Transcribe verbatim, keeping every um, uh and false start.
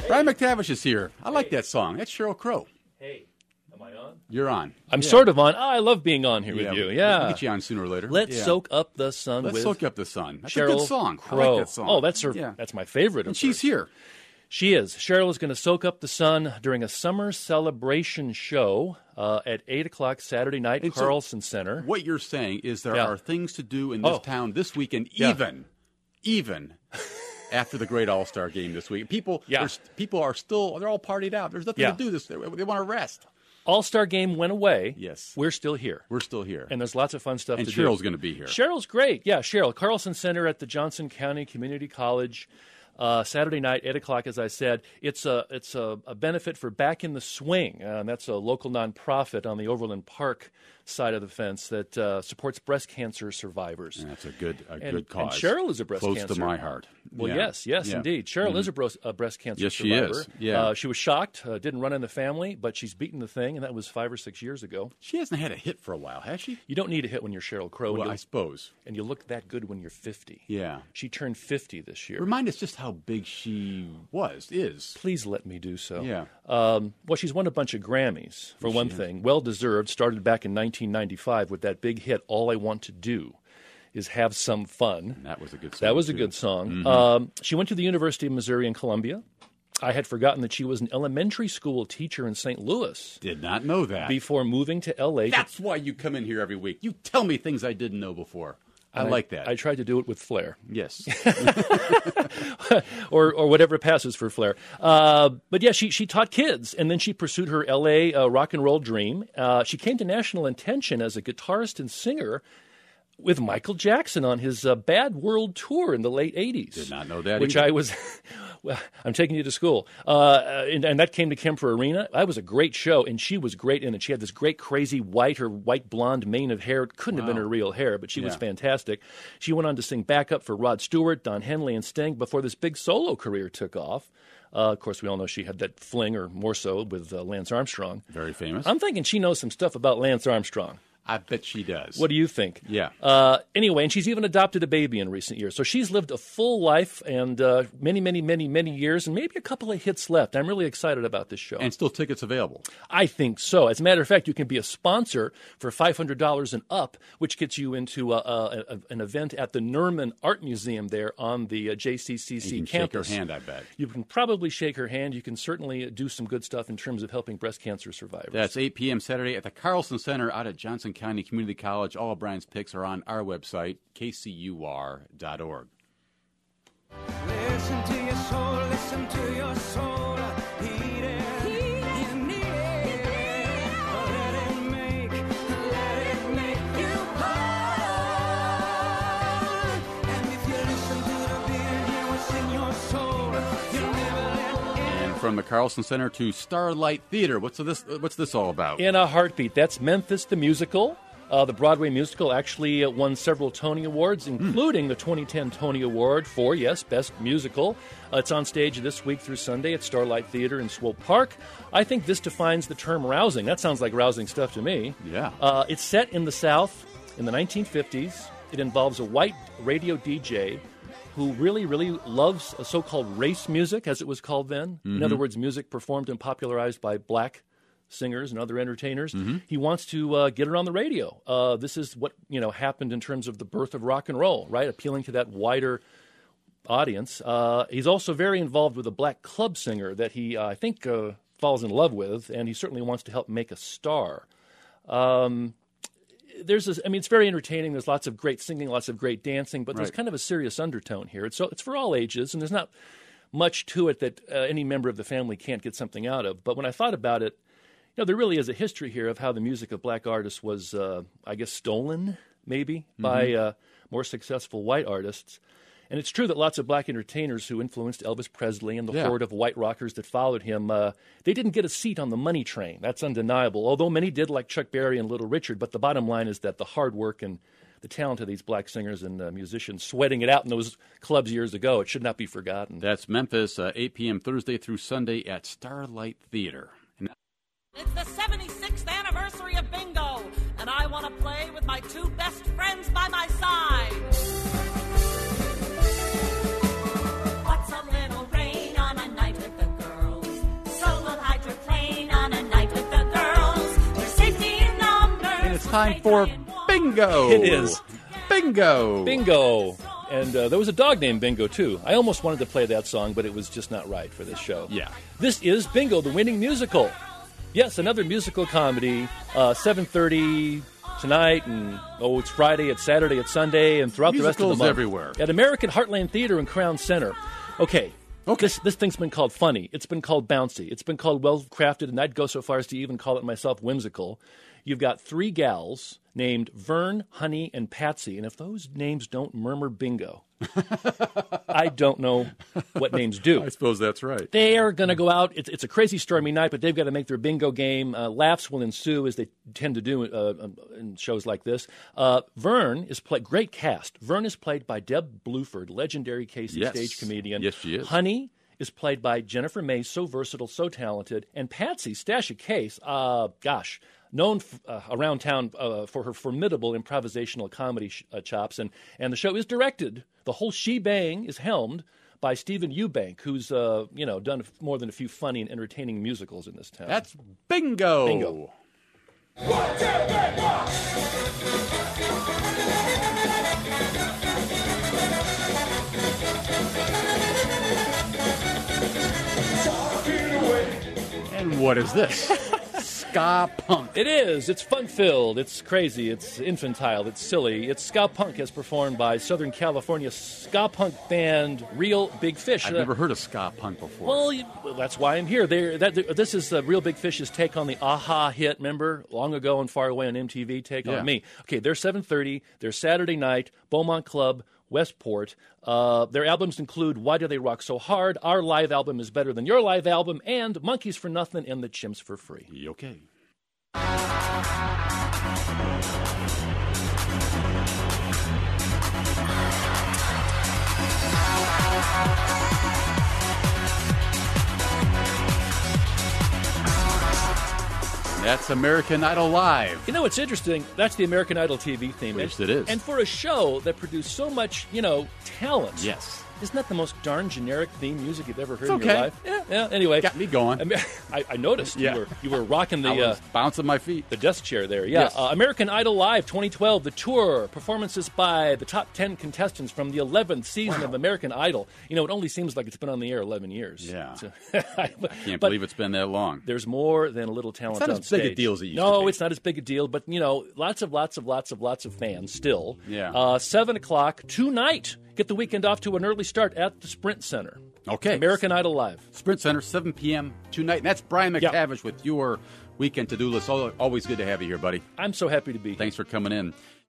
Brian McTavish is here. I like that song. That's Sheryl Crow. Hey, am I on? You're on. I'm yeah. sort of on. Oh, I love being on here yeah, with you. we, Yeah. We'll get you on sooner or later. Let's yeah. soak up the sun Let's with soak up the sun. That's Sheryl a good song. Crow. I like that song. Oh, that's her. Yeah. That's my favorite. And of she's hers. here. She is. Cheryl is going to soak up the sun during a summer celebration show uh, at eight o'clock Saturday night, And so Carlson Center. What you're saying is there Yeah. are things to do in this Oh. town this weekend, Yeah. even, even after the great All-Star game this week. People, Yeah. there's- people are still, they're all partied out. There's nothing Yeah. to do this. They, they want to rest. All-Star game went away. Yes. We're still here. We're still here. And there's lots of fun stuff And to Cheryl's do. going to be here. Cheryl's great. Yeah, Cheryl. Carlson Center at the Johnson County Community College. Uh, Saturday night, eight o'clock, as I said. It's a it's a, a benefit for Back in the Swing. Uh, and that's a local nonprofit on the Overland Park side of the fence that uh, supports breast cancer survivors. And that's a good a And- good cause. and Cheryl is a breast Close cancer. to my heart. Well, Yeah. yes, yes, Yeah. indeed. Cheryl is a, bros- a breast cancer Yes, she survivor. is. Yeah. Uh, she was shocked, uh, didn't run in the family, but she's beaten the thing, and that was five or six years ago. She hasn't had a hit for a while, has she? You don't need a hit when you're Sheryl Crow, Well, and, I you, suppose. and you look that good when you're fifty. Yeah. She turned fifty this year. Remind us just how big she was, is. Please let me do so. Yeah. Um, well, she's won a bunch of Grammys, for one thing. Well-deserved. Started back in nineteen ninety-five with that big hit, All I Want to Do Is Have Some Fun. That was a good song. That was a too. good song. Mm-hmm. Um, she went to the University of Missouri in Columbia. I had forgotten that she was an elementary school teacher in Saint Louis Did not know that. before moving to L A. That's why you come in here every week. You tell me things I didn't know before. I, And like that. I tried to do it with flair. yes. or or whatever passes for flair. Uh, but yeah, she she taught kids, and then she pursued her L A uh, rock and roll dream. Uh, she came to national attention as a guitarist and singer with Michael Jackson on his uh, Bad World tour in the late eighties. Did not know that Which either. I was, well, I'm taking you to school. Uh, and, and that came to Kemper Arena. That was a great show, and she was great in it. She had this great crazy white or white blonde mane of hair. It couldn't have been Wow. her real hair, but she was Yeah. fantastic. She went on to sing backup for Rod Stewart, Don Henley, and Sting before this big solo career took off. Uh, of course, we all know she had that fling, or more so, with uh, Lance Armstrong. Very famous. I'm thinking she knows some stuff about Lance Armstrong. I bet she does. What do you think? Yeah. Uh, anyway, and she's even adopted a baby in recent years. So she's lived a full life and uh, many, many, many, many years, and maybe a couple of hits left. I'm really excited about this show. And still tickets available. I think so. As a matter of fact, you can be a sponsor for five hundred dollars and up, which gets you into a, a, a, an event at the Nerman Art Museum there on the uh, J C C C You can campus. shake her hand, I bet. You can probably shake her hand. You can certainly do some good stuff in terms of helping breast cancer survivors. That's eight p.m. Saturday at the Carlson Center out at Johnson County Community College. All of Brian's picks are on our website, k c u r dot org. Listen to your soul, listen to your soul. Heed it, you need it. Let it make, let it make you whole. And if you listen to the beat and hear what's in your soul, you'll never let And from the Carlson Center to Starlight Theater, what's this? What's this all about? In a Heartbeat. That's Memphis the Musical. Uh, the Broadway musical actually uh, won several Tony Awards, including the twenty ten Tony Award for, yes, Best Musical. Uh, it's on stage this week through Sunday at Starlight Theater in Swope Park. I think this defines the term rousing. That sounds like rousing stuff to me. Yeah. Uh, it's set in the South in the nineteen fifties. It involves a white radio D J who really, really loves a so-called race music, as it was called then. In other words, music performed and popularized by black singers and other entertainers. Mm-hmm. He wants to uh, get it on the radio. Uh, this is what you know happened in terms of the birth of rock and roll, right? Appealing to that wider audience. Uh, he's also very involved with a black club singer that he, uh, I think, uh, falls in love with, and he certainly wants to help make a star. Um, there's, this, I mean, it's very entertaining. There's lots of great singing, lots of great dancing, but there's Right. kind of a serious undertone here. It's so it's for all ages, and there's not much to it that uh, any member of the family can't get something out of. But when I thought about it, you know, there really is a history here of how the music of black artists was, uh, I guess, stolen, maybe, mm-hmm. by uh, more successful white artists. And it's true that lots of black entertainers who influenced Elvis Presley and the Yeah. horde of white rockers that followed him, uh, they didn't get a seat on the money train. That's undeniable, although many did, like Chuck Berry and Little Richard. But the bottom line is that the hard work and the talent of these black singers and uh, musicians sweating it out in those clubs years ago, it should not be forgotten. That's Memphis, uh, eight p.m. Thursday through Sunday at Starlight Theater. And It's the seventy-sixth anniversary of bingo, and I want to play with my two best friends by my side. What's a little rain on a night with a girl? time for bingo. It is. Bingo. Bingo. And uh, there was a dog named Bingo, too. I almost wanted to play that song, but it was just not right for this show. Yeah. This is Bingo, the winning musical. Yes, another musical comedy, uh, seven thirty tonight, and oh, it's Friday, it's Saturday, it's Sunday, and throughout the rest of the Musicals month. everywhere. At American Heartland Theater and Crown Center. Okay. Okay. This, this thing's been called funny. It's been called bouncy. It's been called well-crafted, and I'd go so far as to even call it myself whimsical. You've got three gals named Vern, Honey, and Patsy, and if those names don't murmur bingo, I don't know what names do. I suppose that's right. They are going to go out. It's, it's a crazy stormy night, but they've got to make their bingo game. Uh, laughs will ensue, as they tend to do uh, in shows like this. Uh, Vern is played. Great cast. Vern is played by Deb Bluford, legendary K C Yes. stage comedian. Yes, she is. Honey is played by Jennifer May, so versatile, so talented. And Patsy, stash of case, uh, gosh, known f- uh, around town uh, for her formidable improvisational comedy sh- uh, chops. And, and the show is directed. The whole shebang is helmed by Stephen Eubank, who's uh, you know done more than a few funny and entertaining musicals in this town. That's bingo. Bingo. And what is this? Ska punk. It is. It's fun-filled. It's crazy. It's infantile. It's silly. It's ska punk as performed by Southern California ska punk band Real Big Fish. I've Uh, never heard of ska punk before. Well, you, well, that's why I'm here. They're, that, this is uh, Real Big Fish's take on the Aha hit, remember? Long ago and far away on M T V, Take Yeah. on Me. Okay, they're seven thirty. They're Saturday night, Beaumont Club, Westport. Uh, their albums include Why Do They Rock So Hard, Our Live Album Is Better Than Your Live Album, and Monkeys for Nothing and The Chimps for Free. Okay. That's American Idol Live. You know, it's interesting. That's the American Idol T V theme. Yes, And- it is. And for a show that produced so much, you know, talent. Yes. Isn't that the most darn generic theme music you've ever heard It's in your okay. life? Yeah, yeah. Anyway. Got me going. I, mean, I, I noticed Yeah. you were you were rocking the I uh, was bouncing my feet. the desk chair there. Yeah. Yes. Uh, American Idol Live twenty twelve, the tour, performances by the top ten contestants from the eleventh season of American Idol. You know, it only seems like it's been on the air eleven years. Yeah. So- I can't believe it's been that long. There's more than a little talent not on as big a stage. deal as it used no, to be. it's not as big a deal, but, you know, lots of, lots of, lots of, lots of fans still. Yeah. Uh, seven o'clock tonight. Get the weekend off to an early start at the Sprint Center. Okay. American Idol Live. Sprint Center, seven p.m. tonight. And that's Brian Yeah. McTavish with your weekend to-do list. Al- Always good to have you here, buddy. I'm so happy to be here. Thanks for coming in.